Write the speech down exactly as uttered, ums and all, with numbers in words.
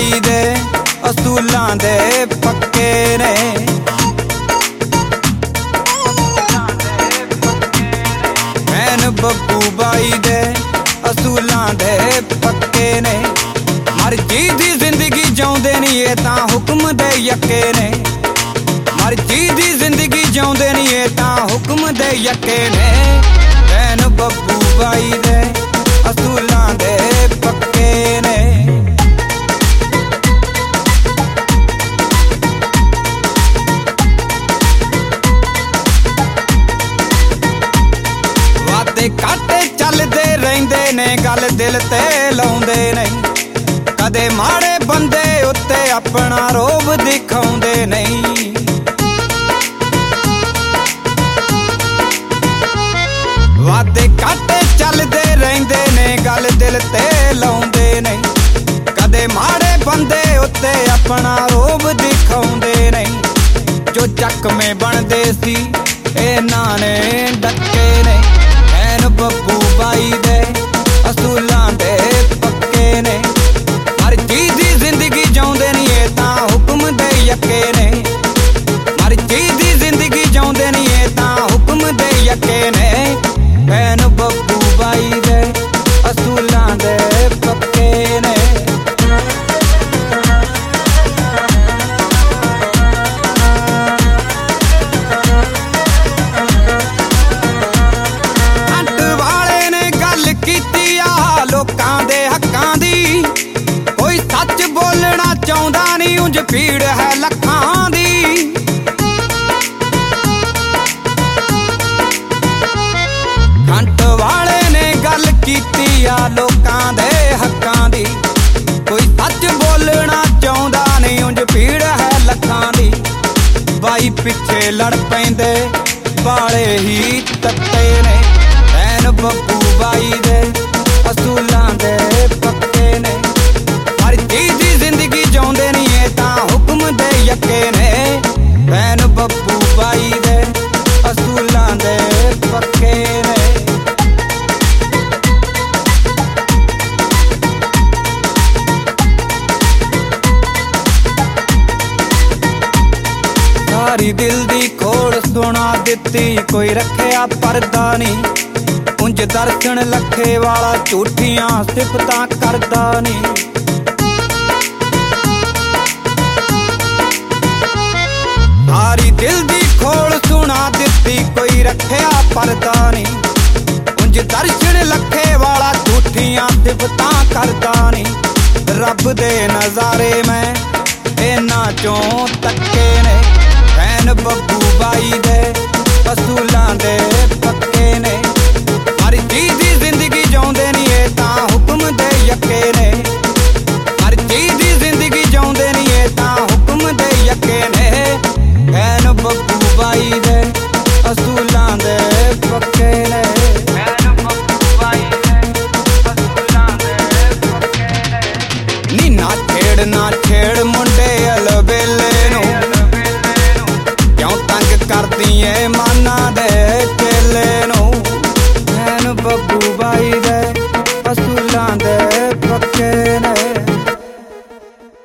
ਬਾਈ ਦੇ ਅਸੂਲਾਂ ਦੇ ਪੱਕੇ ਨੇ। ਐਨ ਬੱਬੂ ਬਾਈ ਦੇ ਅਸੂਲਾਂ ਦੇ ਪੱਕੇ ਨੇ। ਮਰਜ਼ੀ ਦੀ ਜ਼ਿੰਦਗੀ ਜਿਉਂਦੇ ਨੀ ਇਹ ਤਾਂ ਹੁਕਮ ਦੇ ਯੱਕੇ ਨੇ। ਮਰਜ਼ੀ ਦੀ ਜ਼ਿੰਦਗੀ ਜਿਉਂਦੇ ਨੀ ਇਹ ਤਾਂ ਹੁਕਮ ਦੇ ਯੱਕੇ ਨੇ। ਐਨ ਬੱਬੂ ਬਾਈ ਦੇ ਅਸੂਲਾਂ ਦੇ ਪੱਕੇ ਨੇ। ਵਾਦੇ ਕਾਟੇ ਚੱਲਦੇ ਰਹਿੰਦੇ ਨੇ, ਗੱਲ ਦਿਲ ਤੇ ਲਾਉਂਦੇ ਨਹੀਂ। ਕਦੇ ਮਾੜੇ ਬੰਦੇ ਉੱਤੇ ਆਪਣਾ ਰੋਬ ਦਿਖਾਉਂਦੇ ਨਹੀਂ। ਵਾਦੇ ਕਾਟੇ ਚੱਲਦੇ ਰਹਿੰਦੇ ਨੇ, ਗੱਲ ਦਿਲ ਤੇ ਲਾਉਂਦੇ ਨਹੀਂ। ਕਦੇ ਮਾੜੇ ਬੰਦੇ ਉੱਤੇ ਆਪਣਾ ਰੋਬ ਦਿਖਾਉਂਦੇ ਨਹੀਂ। ਜੋ ਚੱਕਵੇਂ ਬਣਦੇ ਸੀ ਇਹਨਾਂ ਨੇ ਡੱਕੇ ਨੇ। ਐਨ ਬੱਬੂ ਬਾਈ ਦੇ ਅਸੂਲਾਂ ਦੇ ਪੱਕੇ ਨੇ। ਮਰਜ਼ੀ ਦੀ ਜ਼ਿੰਦਗੀ ਜਿਉਂਦੇ ਨੀ ਇਹ ਤਾਂ ਹੁਕਮ ਦੇ ਯੱਕੇ ਨੇ। ਮਰਜ਼ੀ ਦੀ ਜ਼ਿੰਦਗੀ ਜਿਉਂਦੇ ਨੀ ਇਹ ਤਾਂ ਹੁਕਮ ਦੇ ਯੱਕੇ ਨੇ। ਐਨ ਬੱਬੂ ਬਾਈ ਦੇ ਅਸੂਲਾਂ ਦੇ ਪੱਕੇ ਨੇ। ਹੱਟ ਵਾਲੇ ਨੇ ਗੱਲ ਕੀਤੀ ਆ ਲੋਕਾਂ ਦੇ ਹੱਕਾਂ ਦੀ। ਕੋਈ ਸੱਚ ਬੋਲਣਾ ਚਾਹੁੰਦਾ ਨੀ, ਉਂਝ ਭੀੜ ਹੈ ਲੱਖਾਂ ਦੀ। ਹੱਟ ਵਾਲੇ ਨੇ ਗੱਲ ਕੀਤੀ ਆ ਲੋਕਾਂ ਦੇ ਹੱਕਾਂ ਦੀ। ਕੋਈ ਸੱਚ ਬੋਲਣਾ ਚਾਹੁੰਦਾ ਨੀ, ਉਂਝ ਭੀੜ ਹੈ ਲੱਖਾਂ ਦੀ। ਬਾਈ ਪਿੱਛੇ ਲੜ ਪੈਂਦੇ ਵਾਲੇ ਹੀ ਤੱਤੇ ਨੇ। ਐਨ ਬੱਬੂ ਬਾਈ ਦੇ ਅਸੂਲਾਂ ਦੇ ਪੱਕੇ ਨੇ। ਮਰਜ਼ੀ ਦੀ ਜ਼ਿੰਦਗੀ ਜਿਉਂਦੇ ਨੀ ਇਹ ਤਾਂ ਹੁਕਮ ਦੇ ਯੱਕੇ ਨੇ। ਐਨ ਬੱਬੂ ਬਾਈ ਦੇ ਅਸੂਲਾਂ ਦੇ ਪੱਕੇ ਨੇ। ਸਾਰੀ ਦਿਲ ਦੀ ਖੋੜ ਸੁਣਾ ਦਿੱਤੀ, ਕੋਈ ਰੱਖਿਆ ਪਰਦਾ ਨੀ। ਉਂਝ ਦਰਸ਼ਨ ਲੱਖੇ ਵਾਲਾ ਝੂਠੀਆਂ ਸਿਫਤਾਂ ਕਰਦਾ ਨੀ। ਸਾਰੀ ਦਿਲ ਦੀ ਖੋੜ ਸੁਣਾ ਦਿੱਤੀ, ਕੋਈ ਰੱਖਿਆ ਪਰਦਾ ਨੀ। ਉਂਝ ਦਰਸ਼ਨ ਲੱਖੇ ਵਾਲਾ ਝੂਠੀਆਂ ਸਿਫਤਾਂ ਕਰਦਾ ਨੀ। ਰੱਬ ਦੇ ਨਜ਼ਾਰੇ ਮੈਂ ਇਹਨਾਂ ਚੋਂ ਤੱਕੇ ਨੇ। ਐਨ ਬੱਬੂ ਬਾਈ ਦੇ ਅਸੂਲਾਂ ਦੇ ਪੱਕੇ ਨੇ। ਮਰਜ਼ੀ ਦੀ ਜ਼ਿੰਦਗੀ ਜਿਉਂਦੇ ਨੀ ਇਹ ਤਾਂ ਹੁਕਮ ਦੇ ਯੱਕੇ ਨੇ। ਮਰਜ਼ੀ ਦੀ ਜ਼ਿੰਦਗੀ ਜਿਉਂਦੇ ਨੀ ਇਹ ਤਾਂ ਹੁਕਮ ਦੇ ਯੱਕੇ ਨੇ। ਐਨ ਬੱਬੂ ਬਾਈ ਦੇ ਅਸੂਲਾਂ ਦੇ ਪੱਕੇ ਨੇ। ਐਨ ਬੱਬੂ ਬਾਈ ਦੇ ਅਸੂਲਾਂ ਦੇ ਪੱਕੇ ਨੇ। ਨੀ ਨਾ ਛੇੜ ਨਾ ਛੇੜ ਮੁੰਡੇ ਅਲਬੇਲੇ ਨੂੰ, ਕਿਉਂ ਤੰਗ ਕਰਦੀ ਏ ਮਾਨਾ ਦੇ ਚੇਲੇ ਨੂੰ। ਐਨ ਬੱਬੂ ਬਾਈ ਦੇ ਅਸੂਲਾਂ ਦੇ ਪੱਕੇ ਨੇ।